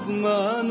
نطلب ما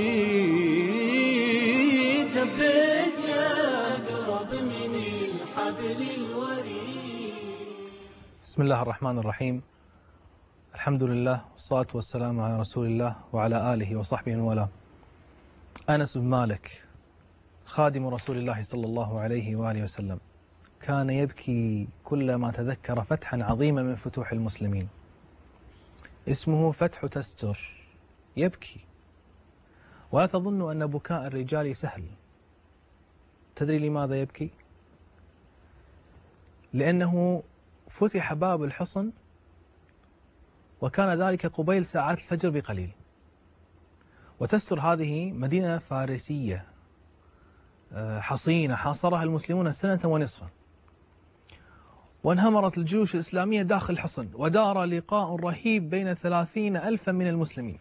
نريد. جنبك أقرب من الحبل الوريد. بسم الله الرحمن الرحيم. الحمد لله والصلاة والسلام على رسول الله وعلى آله وصحبه من والاه. أنس بن مالك خادم رسول الله صلى الله عليه وآله وسلم كان يبكي كلما تذكر فتحا عظيما من فتوح المسلمين اسمه فتح تستر. يبكي، ولا تظن أن بكاء الرجال سهل. تدري لماذا يبكي؟ لأنه فتح باب الحصن وكان ذلك قبيل ساعات الفجر بقليل. وتستر هذه مدينة فارسية حصينة حاصرها المسلمون سنة ونصفا، وانهمرت الجيوش الإسلامية داخل الحصن، ودار لقاء رهيب بين 30,000 من المسلمين.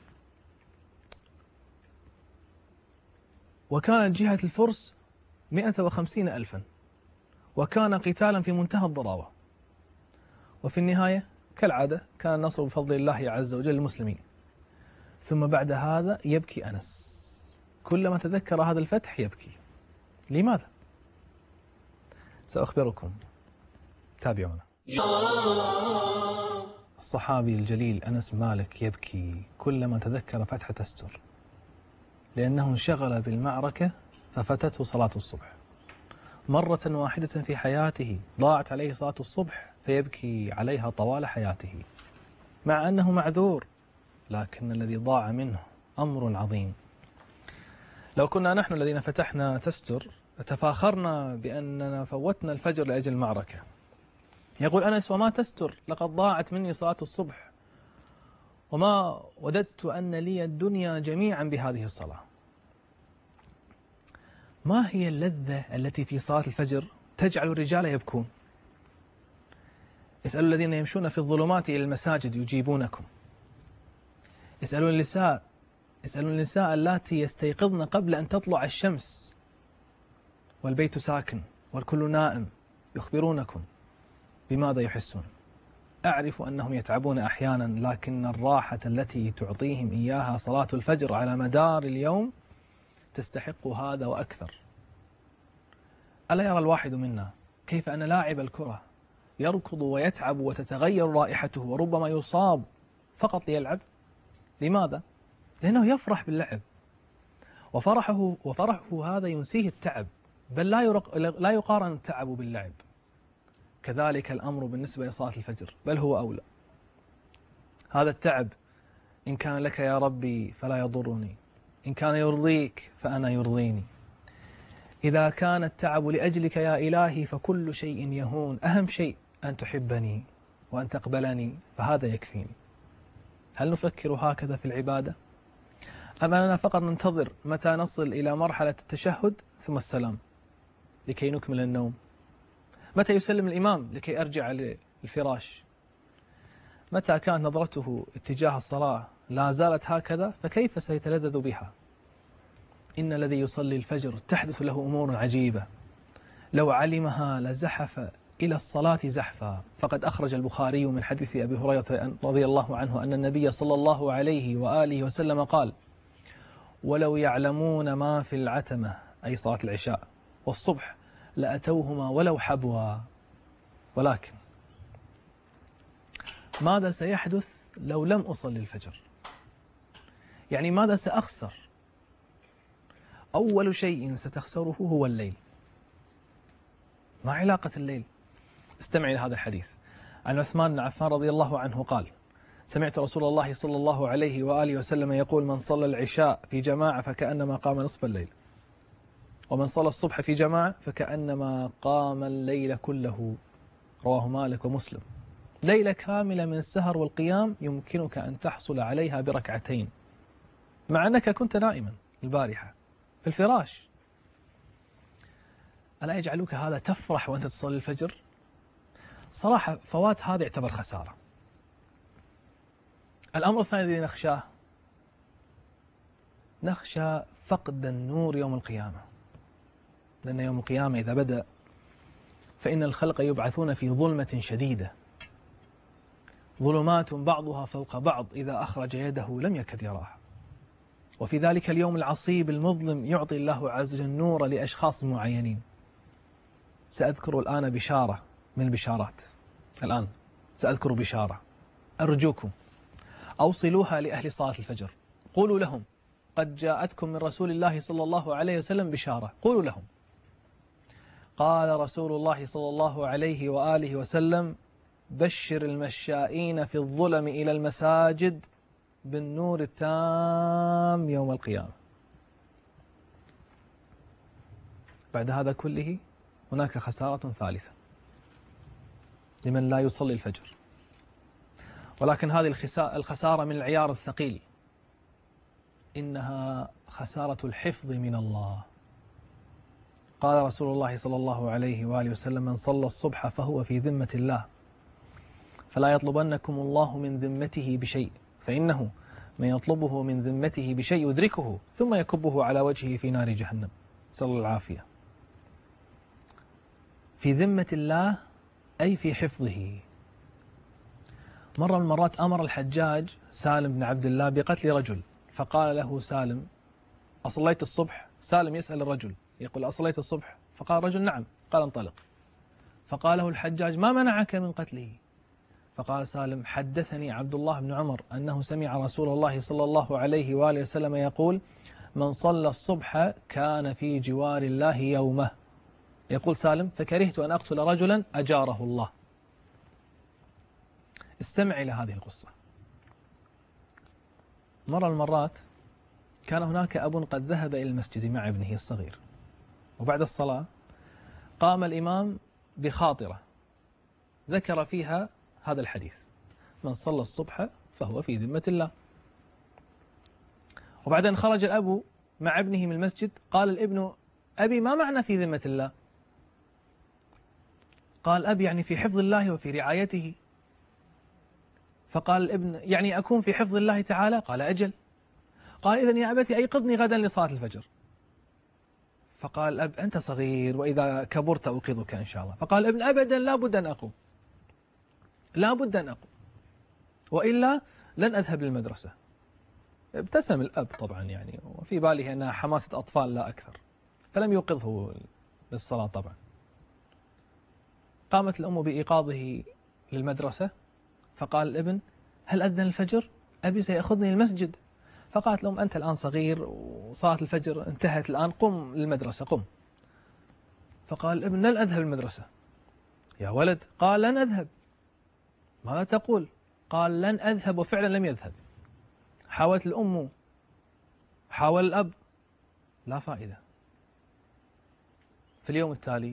وكانت جهة الفرس 150,000، وكان قتالا في منتهى الضراوة. وفي النهاية كالعادة كان النصر بفضل الله عز وجل للمسلمين. ثم بعد هذا يبكي أنس، كلما تذكر هذا الفتح يبكي. لماذا؟ سأخبركم، تابعونا. الصحابي الجليل أنس بن مالك يبكي كلما تذكر فتح تستر، لأنه انشغل بالمعركة ففتته صلاة الصبح. مرة واحدة في حياته ضاعت عليه صلاة الصبح فيبكي عليها طوال حياته، مع أنه معذور، لكن الذي ضاع منه أمر عظيم. لو كنا نحن الذين فتحنا تستر تفاخرنا بأننا فوتنا الفجر لأجل المعركة. يقول أنس: وما تستر، لقد ضاعت مني صلاة الصبح، وما وددت أن لي الدنيا جميعا بهذه الصلاة. ما هي اللذة التي في صلاة الفجر تجعل الرجال يبكون؟ اسألوا الذين يمشون في الظلمات إلى المساجد يجيبونكم. اسألوا النساء اللاتي يستيقظن قبل أن تطلع الشمس والبيت ساكن والكل نائم، يخبرونكم بماذا يحسون. أعرف أنهم يتعبون أحيانا، لكن الراحة التي تعطيهم إياها صلاة الفجر على مدار اليوم تستحق هذا وأكثر. ألا يرى الواحد منا كيف أن لاعب الكرة يركض ويتعب وتتغير رائحته وربما يصاب فقط ليلعب؟ لماذا؟ لأنه يفرح باللعب، وفرحه هذا ينسيه التعب، بل لا يقارن التعب باللعب. كذلك الأمر بالنسبة لصلاة الفجر، بل هو أولى. هذا التعب إن كان لك يا ربي فلا يضرني، إن كان يرضيك فأنا يرضيني. إذا كان التعب لأجلك يا إلهي فكل شيء يهون، أهم شيء أن تحبني وأن تقبلني، فهذا يكفيني. هل نفكر هكذا في العبادة؟ أم أننا فقط ننتظر متى نصل إلى مرحلة التشهد ثم السلام لكي نكمل النوم؟ متى يسلم الإمام لكي أرجع للفراش؟ متى كانت نظرته اتجاه الصلاة لا زالت هكذا، فكيف سيتلذذ بها؟ إن الذي يصلي الفجر تحدث له أمور عجيبة، لو علمها لزحف إلى الصلاة زحفا. فقد أخرج البخاري من حديث أبي هريرة رضي الله عنه أن النبي صلى الله عليه وآله وسلم قال: ولو يعلمون ما في العتمة، أي صلاة العشاء، والصبح لأتوهما ولو حبوا. ولكن ماذا سيحدث لو لم أصلي الفجر؟ يعني ماذا سأخسر؟ أول شيء ستخسره هو الليل. ما علاقة الليل؟ استمع إلى هذا الحديث عن عثمان بن عفان رضي الله عنه قال: سمعت رسول الله صلى الله عليه وآله وسلم يقول: من صلى العشاء في جماعة فكأنما قام نصف الليل، ومن صلى الصبح في جماعة فكأنما قام الليل كله. رواه مالك ومسلم. ليلة كاملة من السهر والقيام يمكنك أن تحصل عليها بركعتين، مع أنك كنت نائما البارحة في الفراش. ألا يجعلك هذا تفرح وأنت تصلي الفجر؟ صراحة فوات هذا يعتبر خسارة. الأمر الثاني الذي نخشاه، نخشى فقد النور يوم القيامة، لأن يوم القيامة إذا بدأ فإن الخلق يبعثون في ظلمة شديدة، ظلمات بعضها فوق بعض، إذا أخرج يده لم يكد يراها. وفي ذلك اليوم العصيب المظلم يعطي الله عز وجل النور لأشخاص معينين. سأذكر الآن بشارة من البشارات. الآن سأذكر بشارة، أرجوكم أوصلوها لأهل صلاة الفجر. قولوا لهم قد جاءتكم من رسول الله صلى الله عليه وسلم بشارة. قولوا لهم قال رسول الله صلى الله عليه وآله وسلم: بشر المشائين في الظلم إلى المساجد بالنور التام يوم القيامة. بعد هذا كله هناك خسارة ثالثة لمن لا يصلي الفجر، ولكن هذه الخسارة من العيار الثقيل، إنها خسارة الحفظ من الله. قال رسول الله صلى الله عليه وآله وسلم: من صلى الصبح فهو في ذمة الله، فلا يطلبنكم الله من ذمته بشيء، فإنه من يطلبه من ذمته بشيء يدركه ثم يكبه على وجهه في نار جهنم، نسأل الله العافية. في ذمة الله أي في حفظه. مرة من المرات أمر الحجاج سالم بن عبد الله بقتل رجل، فقال له سالم: أصليت الصبح؟ سالم يسأل الرجل يقول: أصليت الصبح؟ فقال الرجل: نعم. قال: انطلق. فقال له الحجاج: ما منعك من قتله؟ فقال سالم: حدثني عبد الله بن عمر أنه سمع رسول الله صلى الله عليه وآله وسلم يقول: من صلى الصبح كان في جوار الله يومه. يقول سالم: فكرهت أن أقتل رجلا أجاره الله. استمع إلى هذه القصة. مرة من المرات كان هناك أب قد ذهب إلى المسجد مع ابنه الصغير، وبعد الصلاة قام الإمام بخاطرة ذكر فيها هذا الحديث: من صلى الصبح فهو في ذمة الله. وبعدين خرج الأب مع ابنه من المسجد، قال الابن: أبي ما معنى في ذمة الله؟ قال أبي يعني في حفظ الله وفي رعايته. فقال الابن: يعني أكون في حفظ الله تعالى؟ قال أجل. قال: إذن يا أبتي أيقظني غدا لصلاة الفجر. فقال الأب: أنت صغير وإذا كبرت أوقظك إن شاء الله. فقال الابن: أبدا لا بد أن أقوم، لا بد أن أقوم، وإلا لن أذهب للمدرسة. ابتسم الأب طبعا يعني، وفي باله أنها حماسة أطفال لا أكثر، فلم يوقظه للصلاة طبعا. قامت الأم بإيقاظه للمدرسة، فقال الابن: هل أذن الفجر؟ أبي سيأخذني للمسجد. فقالت الأم: أنت الآن صغير وصلاة الفجر انتهت الآن، قم للمدرسة قم. فقال الابن: لن أذهب للمدرسة. يا ولد، قال: لن أذهب. ماذا تقول؟ قال: لن أذهب، وفعلا لم يذهب. حاولت الأم، حاول الأب، لا فائدة. في اليوم التالي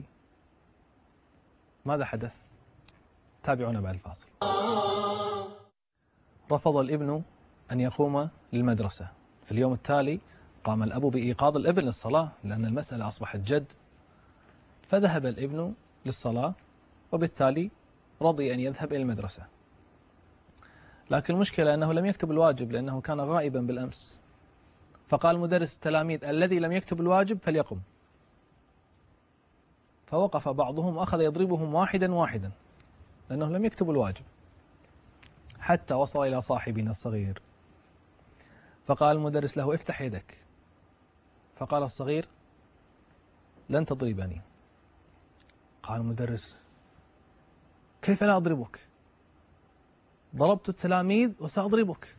ماذا حدث؟ تابعونا بعد الفاصل. رفض الابن أن يقوم للمدرسة. في اليوم التالي قام الأب بإيقاظ الابن للصلاة، لأن المسألة أصبحت جد. فذهب الابن للصلاة، وبالتالي رضي أن يذهب إلى المدرسة. لكن المشكلة أنه لم يكتب الواجب، لأنه كان غائبا بالأمس. فقال مدرس التلاميذ: الذي لم يكتب الواجب فليقم. فوقف بعضهم وأخذ يضربهم واحدا واحدا لأنه لم يكتبوا الواجب، حتى وصل إلى صاحبنا الصغير. فقال المدرس له: افتح يدك. فقال الصغير: لن تضربني. قال المدرس: كيف لا أضربك؟ ضربت التلاميذ وسأضربك،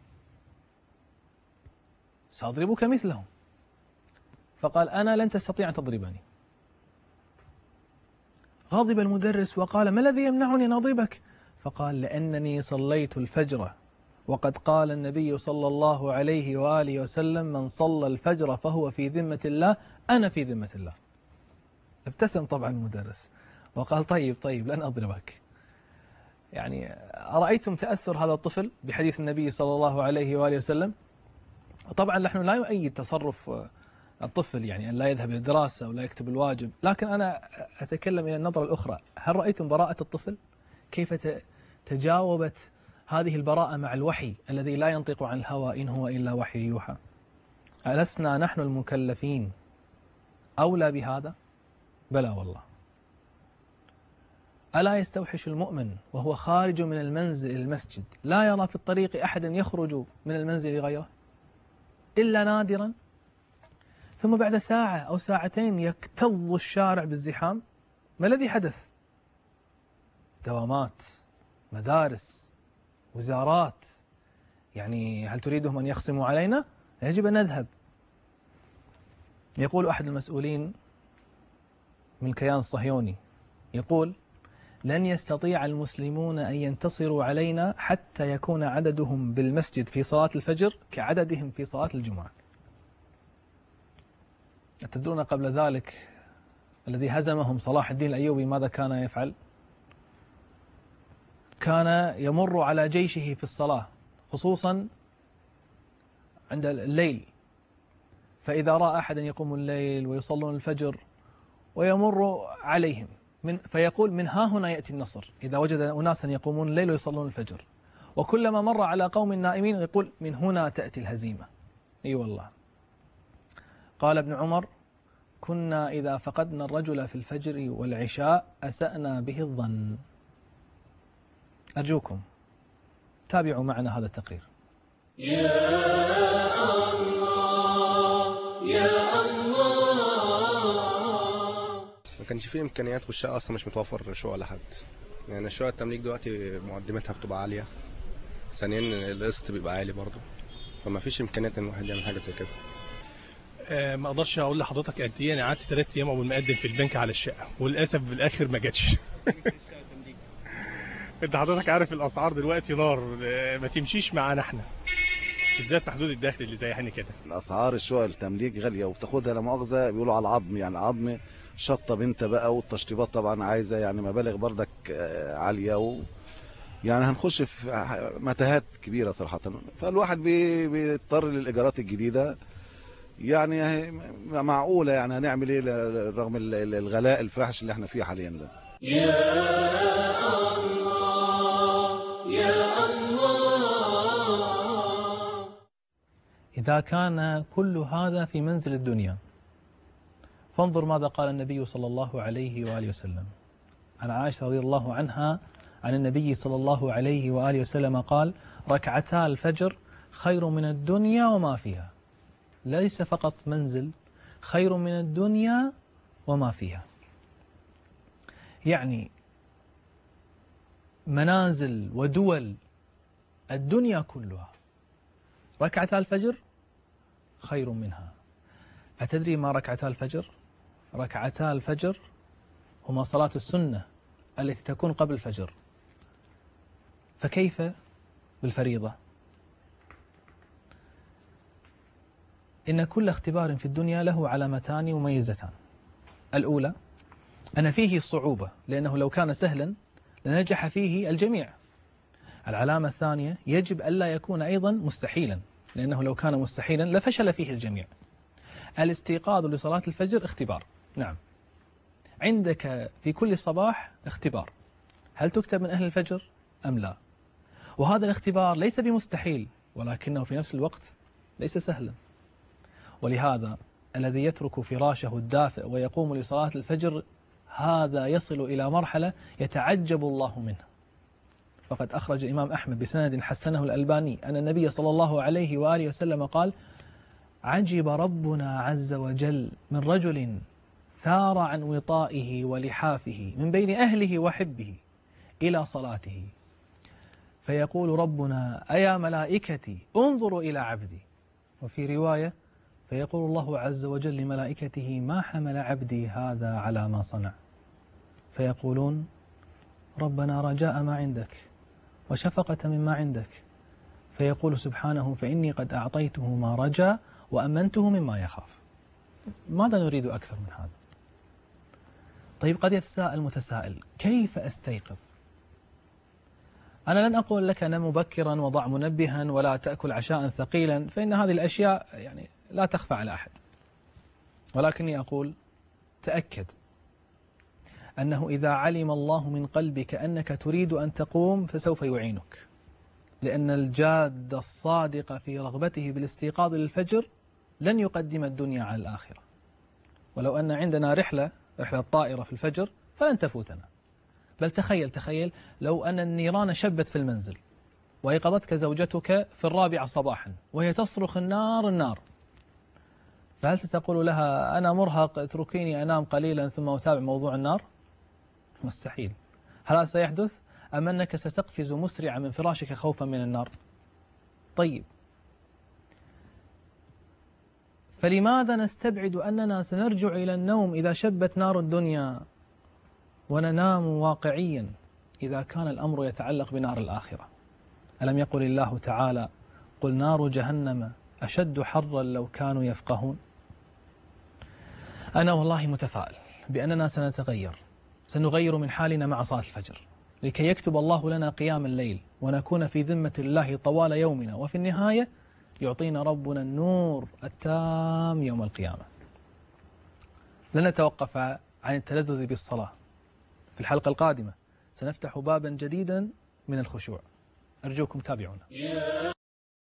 سأضربك مثلهم. فقال: أنا لن تستطيع أن تضربني. غضب المدرس وقال: ما الذي يمنعني أن أضربك؟ فقال: لأنني صليت الفجر، وقد قال النبي صلى الله عليه وآله وسلم: من صلى الفجر فهو في ذمة الله، أنا في ذمة الله. ابتسم طبعا المدرس وقال: طيب لن أضربك. يعني أرأيتم تأثر هذا الطفل بحديث النبي صلى الله عليه وآله وسلم؟ طبعا نحن لا يؤيد تصرف الطفل، يعني أن لا يذهب إلى الدراسة ولا يكتب الواجب، لكن أنا أتكلم إلى النظرة الأخرى. هل رأيتم براءة الطفل؟ كيف تجاوبت هذه البراءة مع الوحي الذي لا ينطق عن الهوى إن هو إلا وحي يوحى؟ ألسنا نحن المكلفين أولى بهذا؟ بلى والله. ألا يستوحش المؤمن وهو خارج من المنزل إلى المسجد لا يرى في الطريق أحدا يخرج من المنزل غيره؟ إلا نادرا، ثم بعد ساعة أو ساعتين يكتظ الشارع بالزحام. ما الذي حدث؟ دوامات، مدارس، وزارات. يعني هل تريدهم أن يخصموا علينا؟ يجب أن نذهب. يقول أحد المسؤولين من الكيان الصهيوني، يقول: لن يستطيع المسلمون أن ينتصروا علينا حتى يكون عددهم بالمسجد في صلاة الفجر كعددهم في صلاة الجمعة. أتدرون قبل ذلك الذي هزمهم صلاح الدين الأيوبي ماذا كان يفعل؟ كان يمر على جيشه في الصلاة، خصوصا عند الليل، فإذا رأى أحدا يقوم الليل ويصلون الفجر ويمر عليهم فيقول: من ها هنا يأتي النصر. إذا وجد أناسا يقومون الليل ويصلون الفجر، وكلما مر على قوم نائمين يقول: من هنا تأتي الهزيمة. أي والله. قال ابن عمر: كنا إذا فقدنا الرجل في الفجر والعشاء أسأنا به الظن. أرجوكم تابعوا معنا هذا التقرير. يا الله يا الله. ما كانش فيه امكانيات، والشقه اصلا مش متوفر شقق لحد. يعني شقق التمليك دلوقتي مقدمتها بتبقى عاليه، ثانيا القسط بيبقى عالي برضه، فما فيش امكانيات ان الواحد يعمل حاجه زي كده. ما اقدرش اقول لحضرتك قد ايه. انا قعدت 3 ايام اول ما اقدم في البنك على الشقه، وللاسف في الاخر ما جاتش. انت حضرتك عارف الاسعار دلوقتي نار، ما تمشيش معانا احنا بالذات محدود الدخل اللي زي احنا كده. الاسعار الشقق التمليك غاليه، وبتاخدها لا مؤاخذه بيقولوا على العظم، يعني عظم شطه انت بقى، والتشطيبات طبعا عايزه يعني مبالغ بردك عاليه، يعني هنخش في متاهات كبيره صراحه. فالواحد بيضطر للايجارات الجديده، يعني معقوله، يعني هنعمل ايه رغم الغلاء الفاحش اللي احنا فيه حاليا ده. يا الله يا الله. إذا كان كل هذا في منزل الدنيا، فانظر ماذا قال النبي صلى الله عليه وآله وسلم عن عائشة رضي الله عنها عن النبي صلى الله عليه وآله وسلم قال: ركعتا الفجر خير من الدنيا وما فيها. ليس فقط منزل، خير من الدنيا وما فيها. يعني منازل ودول الدنيا كلها ركعتا الفجر خير منها. أتدري ما ركعتا الفجر؟ ركعتا الفجر هما صلاة السنة التي تكون قبل الفجر، فكيف بالفريضة؟ إن كل اختبار في الدنيا له علامتان مميزتان. الأولى أن فيه الصعوبة، لأنه لو كان سهلا لنجح فيه الجميع. العلامة الثانية يجب ألا يكون أيضا مستحيلا، لأنه لو كان مستحيلا لفشل فيه الجميع. الاستيقاظ لصلاة الفجر اختبار، نعم. عندك في كل صباح اختبار، هل تكتب من أهل الفجر أم لا؟ وهذا الاختبار ليس بمستحيل، ولكنه في نفس الوقت ليس سهلا. ولهذا الذي يترك فراشه الدافئ ويقوم لصلاة الفجر هذا يصل إلى مرحلة يتعجب الله منها. فقد أخرج الإمام أحمد بسند حسنه الألباني أن النبي صلى الله عليه وآله وسلم قال: عجب ربنا عز وجل من رجل ثار عن وطائه ولحافه من بين أهله وحبه إلى صلاته، فيقول ربنا: أيا ملائكتي انظروا إلى عبدي. وفي رواية: فيقول الله عز وجل لملائكته: ما حمل عبدي هذا على ما صنع؟ فيقولون: ربنا رجاء ما عندك وشفقة مما عندك. فيقول سبحانه: فإني قد أعطيته ما رجا وأمنته مما يخاف. ماذا نريد أكثر من هذا؟ طيب، قد يتساءل متسائل: كيف أستيقظ؟ أنا لن أقول لك نم مبكرا وضع منبها ولا تأكل عشاء ثقيلا، فإن هذه الأشياء يعني لا تخفى على أحد، ولكني أقول: تأكد أنه إذا علم الله من قلبك أنك تريد أن تقوم فسوف يعينك، لأن الجاد الصادق في رغبته بالاستيقاظ للفجر لن يقدم الدنيا على الآخرة. ولو أن عندنا رحلة طائرة في الفجر فلن تفوتنا. بل تخيل لو أن النيران شبت في المنزل وأيقظتك زوجتك في 4 صباحا وهي تصرخ: النار النار، فهل ستقول لها أنا مرهق اتركيني أنام قليلا ثم أتابع موضوع النار؟ مستحيل. هل هذا سيحدث؟ أم أنك ستقفز مسرعا من فراشك خوفا من النار؟ طيب، فلماذا نستبعد أننا سنرجع إلى النوم إذا شبت نار الدنيا وننام واقعيا إذا كان الأمر يتعلق بنار الآخرة؟ ألم يقل الله تعالى قل نار جهنم أشد حرا لو كانوا يفقهون؟ أنا والله متفائل بأننا سنغير من حالنا مع صلاة الفجر لكي يكتب الله لنا قيام الليل ونكون في ذمة الله طوال يومنا، وفي النهاية يعطينا ربنا النور التام يوم القيامة. لن نتوقف عن التلذذ بالصلاة. في الحلقة القادمة سنفتح بابا جديدا من الخشوع. أرجوكم تابعونا.